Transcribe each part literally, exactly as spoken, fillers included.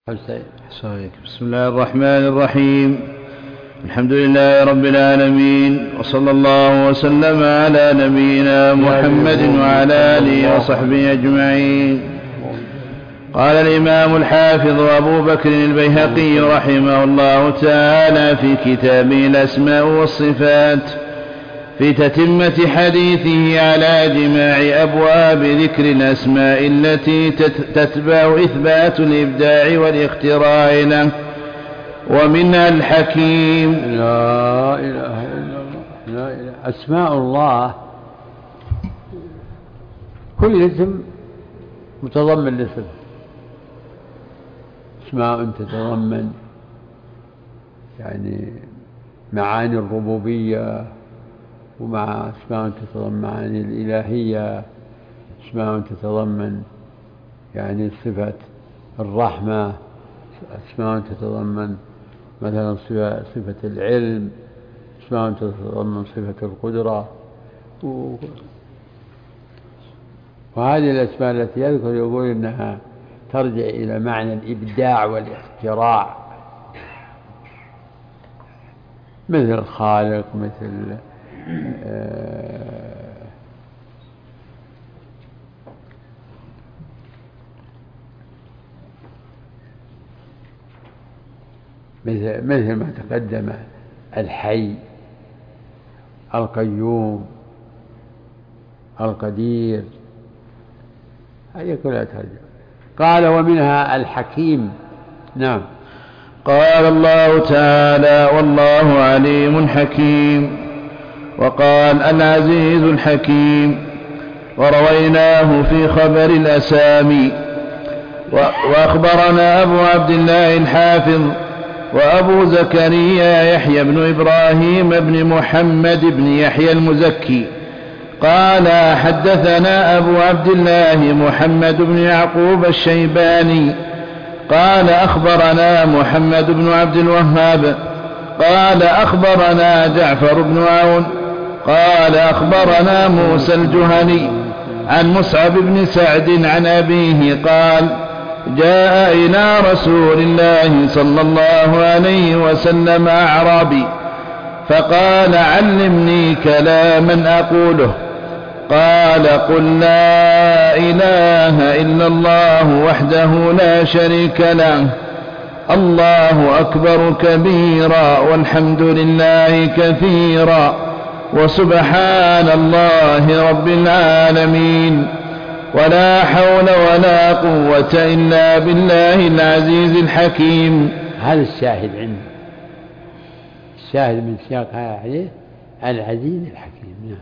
بسم الله الرحمن الرحيم. الحمد لله رب العالمين، وصلى الله وسلم على نبينا محمد وعلى آله وصحبه أجمعين. قال الإمام الحافظ أبو بكر البيهقي رحمه الله تعالى في كتابه الأسماء والصفات في تتمة حديثه على جماع أبواب ذكر الأسماء التي تتبع إثبات الإبداع والاختراع له، ومنها الحكيم. لا إله إلا الله. لا إله. أسماء الله كل اسم متضمن لصفة، اسماء تتضمن يعني معاني الربوبية، ومع اسماء تتضمن معاني الإلهية، اسماء تتضمن يعني صفة الرحمة، اسماء تتضمن مثلا صفة العلم، اسماء تتضمن صفة القدرة. وهذه الأسماء التي يذكر يقول إنها ترجع إلى معنى الإبداع والاختراع، مثل الخالق، مثل مثل مثل ما تقدم، الحي، القيوم، القدير، هذه كلها ترجع. قال ومنها الحكيم. نعم. قال الله تعالى: والله عليم حكيم. وقال العزيز الحكيم. ورويناه في خبر الأسامي. وأخبرنا أبو عبد الله الحافظ وأبو زكريا يحيى بن إبراهيم بن محمد بن يحيى المزكي قال حدثنا أبو عبد الله محمد بن يعقوب الشيباني قال أخبرنا محمد بن عبد الوهاب قال أخبرنا جعفر بن عون قال أخبرنا موسى الجهني عن مصعب بن سعد عن أبيه قال جاء إلى رسول الله صلى الله عليه وسلم أعرابي فقال علمني كلاما أقوله. قال قل لا إله إلا الله وحده لا شريك له، الله أكبر كبيرا، والحمد لله كثيرا، وسبحان الله رب العالمين، ولا حول ولا قوة إلا بالله العزيز الحكيم. هذا الشاهد عندنا، الشاهد من سياق هذا الحديث العزيز الحكيم. نعم.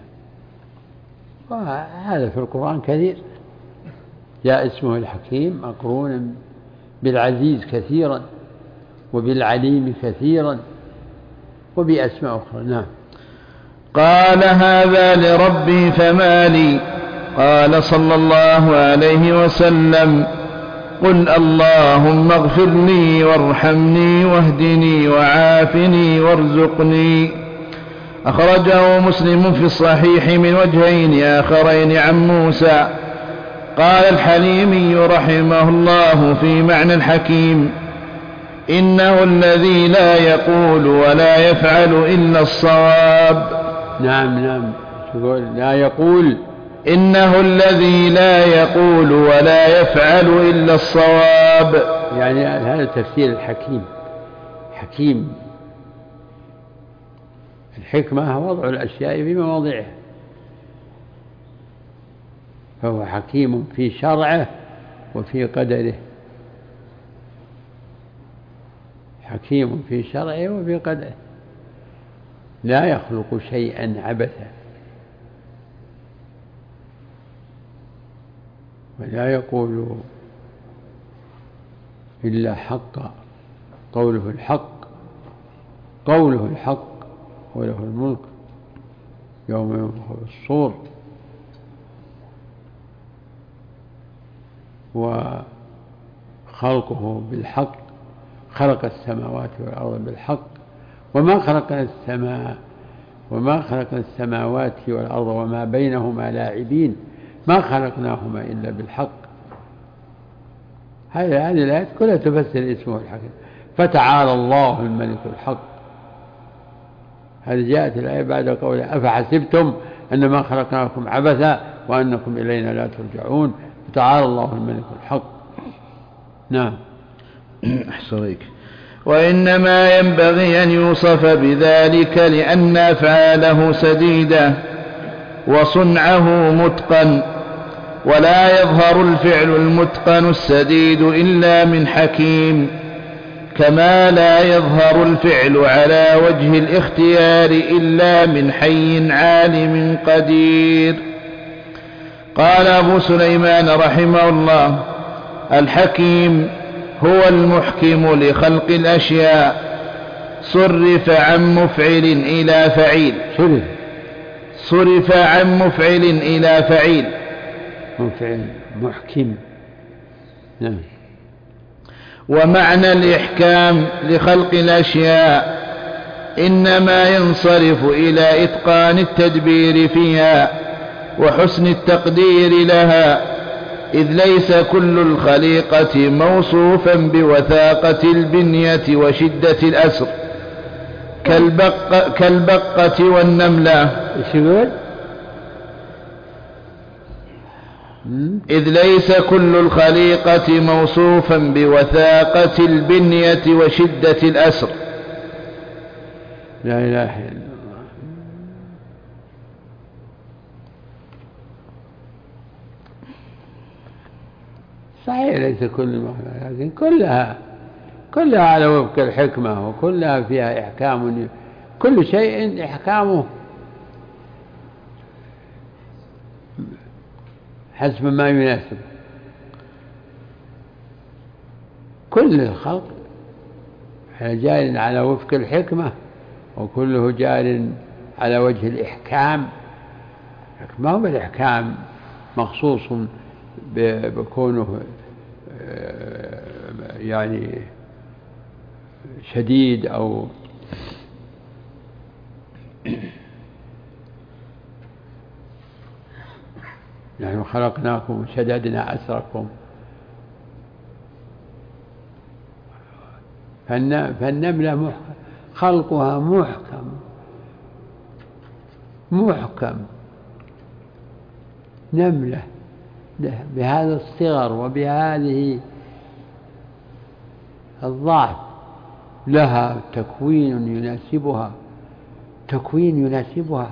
وهذا في القرآن كثير، جاء اسمه الحكيم مقرونا بالعزيز كثيرا، وبالعليم كثيرا، وبأسماء أخرى. نعم. قال هذا لربي فما لي؟ قال صلى الله عليه وسلم قل اللهم اغفر لي وارحمني واهدني وعافني وارزقني. أخرجه مسلم في الصحيح من وجهين آخرين عن موسى. قال الحليمي رحمه الله في معنى الحكيم: إنه الذي لا يقول ولا يفعل إلا الصواب. نعم نعم. تقول لا يقول، إنه الذي لا يقول ولا يفعل إلا الصواب، يعني هذا تفسير الحكيم. حكيم، الحكمة وضع الأشياء في مواضعها، فهو حكيم في شرعه وفي قدره، حكيم في شرعه وفي قدره، لا يخلق شيئا عبثا، ولا يقول إلا حقا، قوله الحق، قوله الحق، وله الملك يوم ينفخ في الصور، وخلقه بالحق، خلق السماوات والأرض بالحق، وما خلقنا السماء وما خلقنا السماوات والأرض وما بينهما لاعبين، ما خلقناهما إلا بالحق. هذه هذه الآيات كلها تفسر اسمه الحكيم. فتعالى الله الملك الحق. هذه جاءت الآية بعد قولها أفحسبتم أنما خلقناكم عبثا وأنكم إلينا لا ترجعون. فتعالى الله الملك الحق. نعم. أحسنك. وإنما ينبغي أن يوصف بذلك لأن أفعاله سديدة وصنعه متقن، ولا يظهر الفعل المتقن السديد إلا من حكيم، كما لا يظهر الفعل على وجه الاختيار إلا من حي عالم قدير. قال أبو سليمان رحمه الله: الحكيم هو المحكم لخلق الأشياء، صرف عن مفعل إلى فعيل صرف عن مفعل إلى فعيل مفعل محكم. نعم. ومعنى الإحكام لخلق الأشياء إنما ينصرف إلى إتقان التدبير فيها وحسن التقدير لها، إذ ليس كل الخليقة موصوفا بوثاقة البنية وشدة الأسر كالبقة, كالبقة والنملة. إذ ليس كل الخليقة موصوفا بوثاقة البنية وشدة الأسر. لا إله إلا الله. صحيح ليس كل المخلوقات، لكن كلها كلها على وفق الحكمة، وكلها فيها إحكام. كل شيء إحكامه حسب ما يناسب. كل الخلق جار على وفق الحكمة، وكله جار على وجه الإحكام. ما هو بالإحكام مخصوص بكونه يعني شديد أو نحن خلقناكم وشددنا أسركم. فالنملة خلقها محكم محكم. نملة بهذا الصغر وبهذه الضعف لها تكوين يناسبها تكوين يناسبها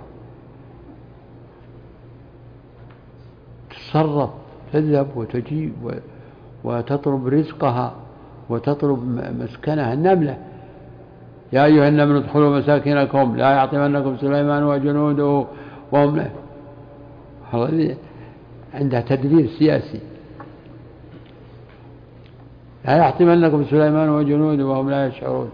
تتصرف، تذهب وتجيب وتطلب رزقها وتطلب مسكنها. النملة: يا أيها النمل ادخلوا مساكنكم لا يحطمنكم سليمان وجنوده وهم لا. عندها تدبير سياسي. لا يحطمنكم سليمان وجنوده وهم لا يشعرون.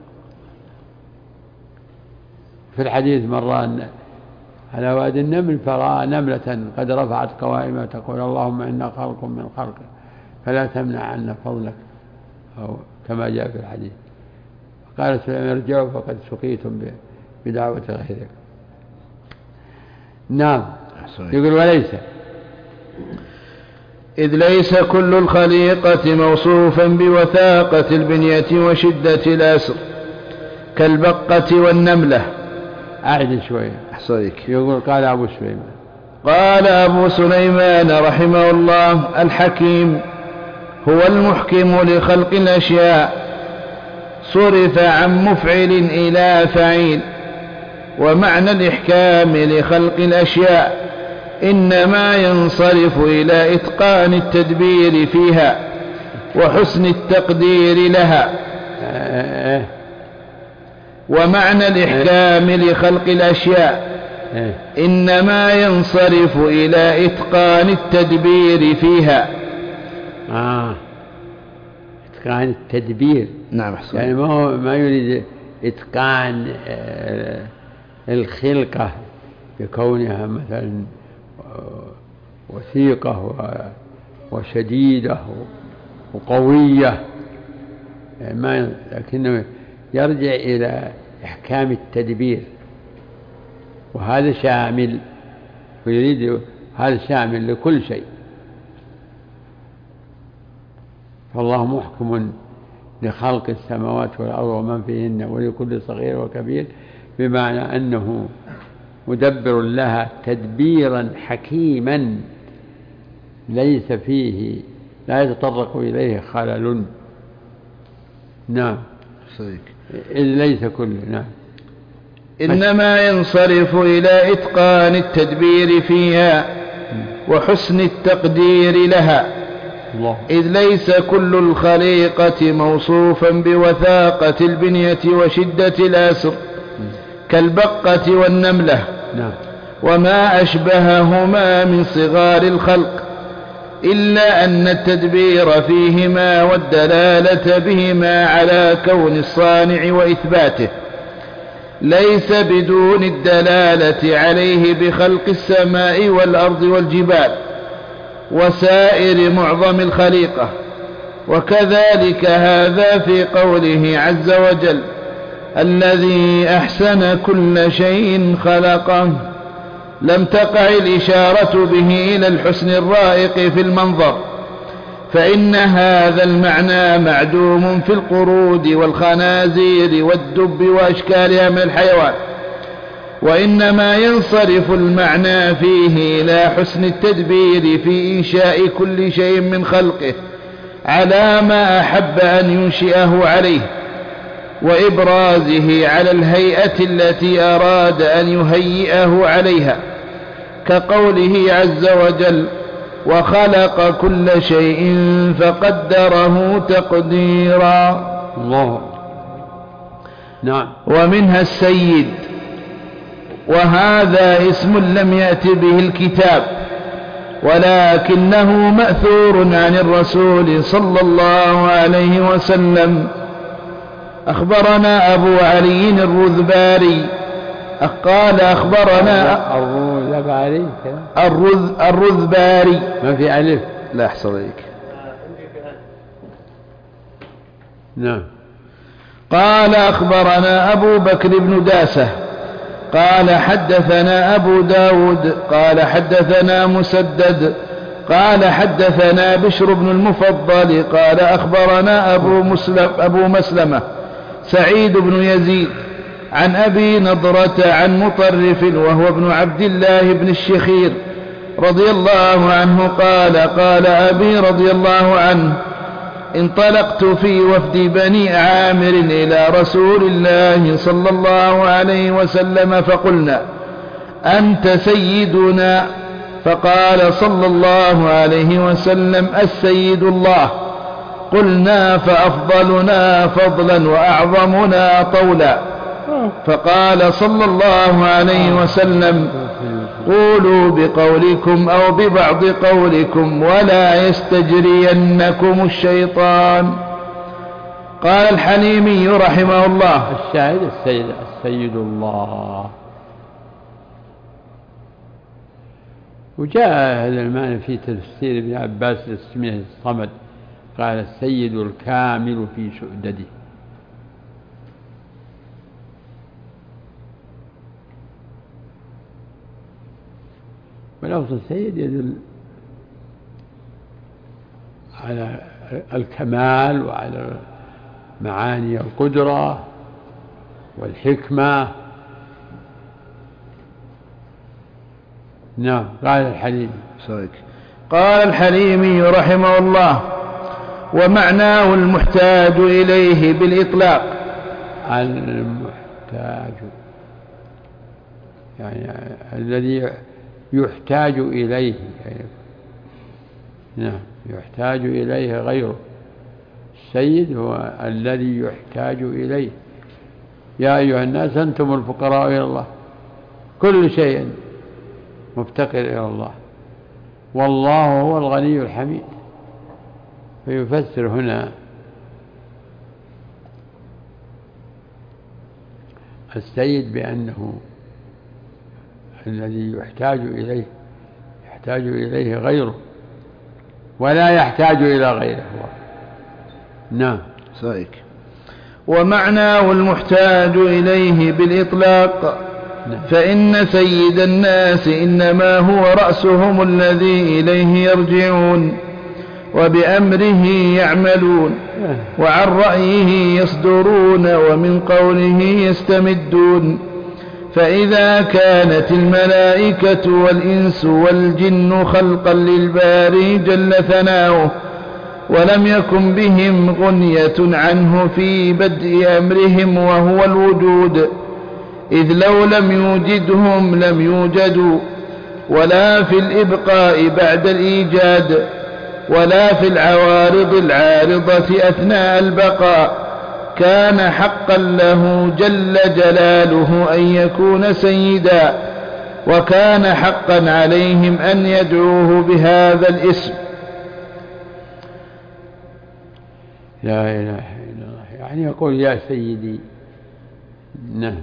في الحديث مرة على وادي النمل فرأى نملة قد رفعت قوائمها تقول: اللهم إنا خلق من خلقك فلا تمنع عنا فضلك، أو كما جاء في الحديث. قال سليمان: ارجعوا فقد سقيتم بدعوة غيرك. نعم. يقول: وليس إذ ليس كل الخليقة موصوفا بوثاقة البنية وشدة الأسر كالبقة والنملة. أعد شوية. أحصيك. يقول: قال أبو سليمان قال أبو سليمان رحمه الله: الحكيم هو المحكم لخلق الأشياء، صرف عن مفعل إلى فعيل. ومعنى الإحكام لخلق الأشياء إنما ينصرف إلى إتقان التدبير فيها وحسن التقدير لها. ومعنى الإحكام لخلق الأشياء إنما ينصرف إلى إتقان التدبير فيها. آه. إتقان التدبير. نعم. حسن. يعني ما هو ما يريد إتقان آه الخلقة بكونها مثلا وثيقة وشديدة وقوية، يعني ما لكنه يرجع إلى إحكام التدبير، وهذا شامل، ويريد هذا شامل لكل شيء. فالله محكم لخلق السماوات والأرض ومن فيهن ولكل صغير وكبير، بمعنى أنه مدبر لها تدبيرا حكيما ليس فيه لا يتطرق إليه خلل. نعم إذ ليس كل. نعم إنما ينصرف إلى إتقان التدبير فيها وحسن التقدير لها، الله. إذ ليس كل الخليقة موصوفا بوثاقة البنية وشدة الأسر كالبقة والنملة نعم. وما أشبههما من صغار الخلق، إلا أن التدبير فيهما والدلالة بهما على كون الصانع وإثباته ليس بدون الدلالة عليه بخلق السماء والأرض والجبال وسائر معظم الخليقة. وكذلك هذا في قوله عز وجل: الذي أحسن كل شيء خلقه، لم تقع الإشارة به إلى الحسن الرائق في المنظر، فإن هذا المعنى معدوم في القرود والخنازير والدب وأشكالها من الحيوان، وإنما ينصرف المعنى فيه إلى حسن التدبير في إنشاء كل شيء من خلقه على ما أحب أن ينشئه عليه، وإبرازه على الهيئة التي أراد أن يهيئه عليها، كقوله عز وجل: وخلق كل شيء فقدره تقديرا. الله. نعم. ومنها السيد، وهذا اسم لم يأت به الكتاب، ولكنه مأثور عن الرسول صلى الله عليه وسلم. أخبرنا أبو علي الرذباري قال أخبرنا الرذباري الرذ الرذباري ما في ألف. لا أحصل عليك. نعم. قال أخبرنا أبو بكر بن داسة قال حدثنا أبو داود قال حدثنا مسدد قال حدثنا بشر بن المفضل قال أخبرنا أبو, مسلم أبو مسلمة سعيد بن يزيد عن أبي نضرة عن مطرف وهو ابن عبد الله بن الشخير رضي الله عنه قال: قال أبي رضي الله عنه: انطلقت في وفد بني عامر إلى رسول الله صلى الله عليه وسلم فقلنا: أنت سيدنا؟ فقال صلى الله عليه وسلم: السيد الله. قلنا: فأفضلنا فضلا وأعظمنا طولا. فقال صلى الله عليه وسلم: قولوا بقولكم أو ببعض قولكم ولا يستجرينكم الشيطان. قال الحليمي رحمه الله: الشاهد السيد, السيد الله. وجاء هذا المعنى في تفسير ابن عباس اسمه الصمد، قال: السيد الكامل في سؤدده. ولفظ السيد يدل على الكمال وعلى معاني القدرة والحكمة. نعم. قال الحليمي قال الحليمي رحمه الله: ومعناه المحتاج إليه بالإطلاق. المحتاج يعني الذي يحتاج إليه، يعني نعم يحتاج إليه غيره. السيد هو الذي يحتاج إليه. يا أيها الناس أنتم الفقراء إلى الله، كل شيء مفتقر إلى الله، والله هو الغني الحميد. فيفسر هنا السيد بأنه الذي يحتاج إليه يحتاج إليه غيره ولا يحتاج إلى غيره. نعم. سائك. ومعناه المحتاج إليه بالإطلاق. نعم. فإن سيد الناس إنما هو رأسهم الذي إليه يرجعون، وبأمره يعملون وعن رأيه يصدرون ومن قوله يستمدون. فإذا كانت الملائكة والإنس والجن خلقا للباري جل ثناؤه ولم يكن بهم غنية عنه في بدء أمرهم وهو الوجود، إذ لو لم يوجدهم لم يوجدوا، ولا في الإبقاء بعد الإيجاد، ولا في العوارض العارضة أثناء البقاء، كان حقا له جل جلاله أن يكون سيدا، وكان حقا عليهم أن يدعوه بهذا الاسم. لا إله إلا الله، يعني يقول يا سيدي. نعم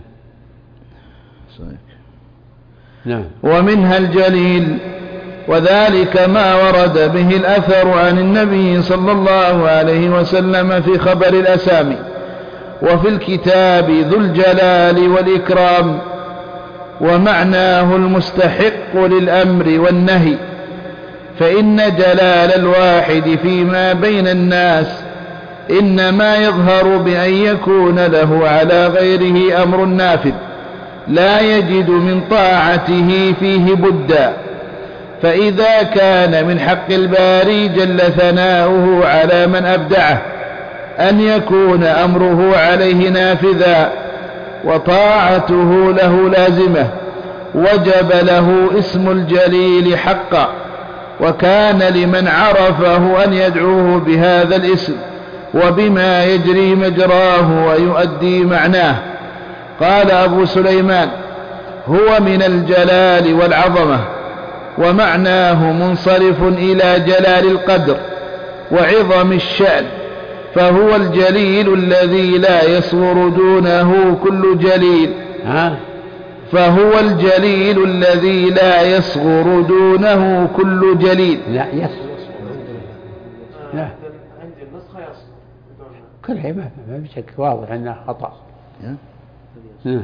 نعم. ومنها الجليل، وذلك ما ورد به الأثر عن النبي صلى الله عليه وسلم في خبر الأسامي، وفي الكتاب ذو الجلال والإكرام، ومعناه المستحق للأمر والنهي، فإن جلال الواحد فيما بين الناس إنما يظهر بأن يكون له على غيره أمر نافذ لا يجد من طاعته فيه بدا، فإذا كان من حق الباري جل ثناؤه على من أبدعه أن يكون أمره عليه نافذا وطاعته له لازمة، وجب له اسم الجليل حقا، وكان لمن عرفه أن يدعوه بهذا الاسم وبما يجري مجراه ويؤدي معناه. قال أبو سليمان: هو من الجلال والعظمة، ومعناه منصرف إلى جلال القدر وعظم الشأن، فهو الجليل الذي لا يصغر دونه كل جليل. ها؟ فهو الجليل الذي لا يصغر دونه كل جليل. لا يصغر. لا عندي النسخة يصغر كلها ما بشك واضح أنها خطأ. نعم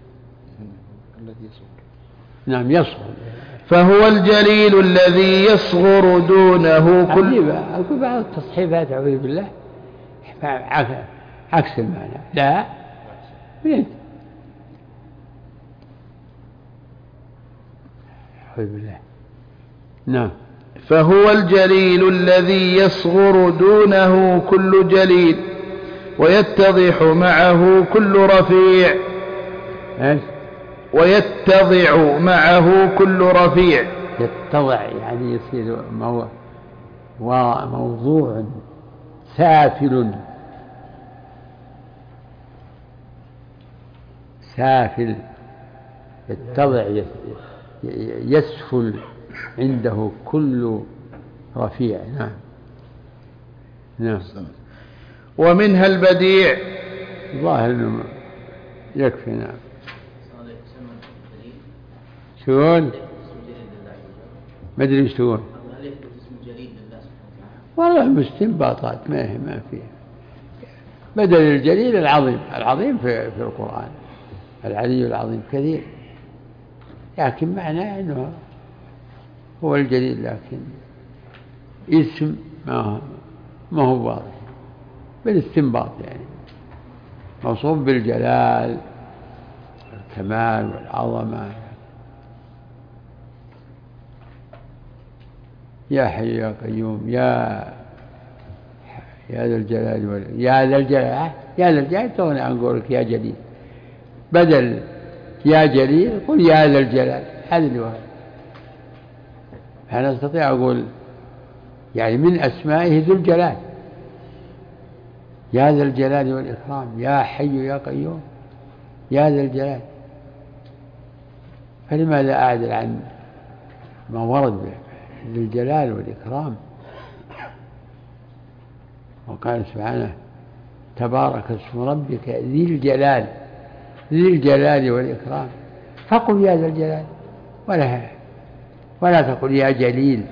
نعم يصغر. فهو الجليل الذي يصغر دونه كل. أقول بعض التصحيفات أعوذ بالله عكس المعنى. لا بيت أعوذ بالله. نعم. فهو الجليل الذي يصغر دونه كل جليل ويتضح معه كل رفيع. ايش؟ ويتضع معه كل رفيع. يتضع يعني يصير موضوع سافل سافل يتضع يسفل عنده كل رفيع. نعم نعم. ومنها البديع. ظاهر انه يكفي. نعم. شلون؟ ما ادري ايش تقول. والله مستنباطات ما هي ما فيها. بدل الجليل العظيم. العظيم في في القرآن العلي العظيم كثير، لكن معناه انه هو الجليل، لكن اسم ما ما هو واضح بالاستنباط، يعني موصوف بالجلال والكمال والعظمة. يا حي يا قيوم يا يا ذا الجلال وال... يا ذا الجلال يا ذا الجلال توني عن قولك يا جليل، بدل يا جليل قل يا ذا الجلال. هذا اللي وهذا. أنا أستطيع أقول يعني من أسمائه ذو الجلال، يا ذا الجلال والإكرام، يا حي يا قيوم يا ذا الجلال. فلماذا أعدل عن ما ورد به ذو الجلال والإكرام؟ وقال سبحانه: تبارك اسم ربك ذي الجلال ذي الجلال والإكرام. فقل يا ذا الجلال ولا ولا تقل يا جليل.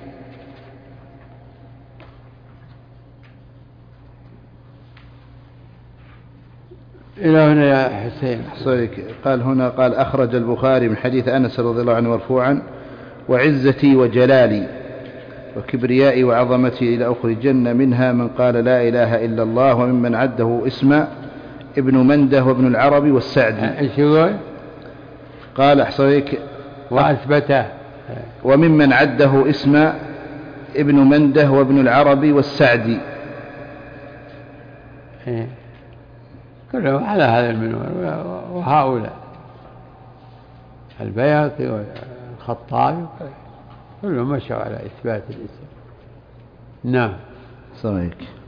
إلى هنا يا حسين. قال هنا قال أخرج البخاري من حديث أنس رضي الله عنه مرفوعا: وعزتي وجلالي وكبريائي وعظمتي لأخرجن منها من قال لا إله إلا الله. وممن عده اسم ابن منده وابن العربي والسعدي. ايش يقول؟ قال أحصيك وأثبته. وممن عده اسم ابن منده وابن العربي والسعدي. إيه. كلهم على هذا المنوال. وهؤلاء البيهقي والخطابي كلهم مشوا على إثبات الاسم. نعم. صحيح.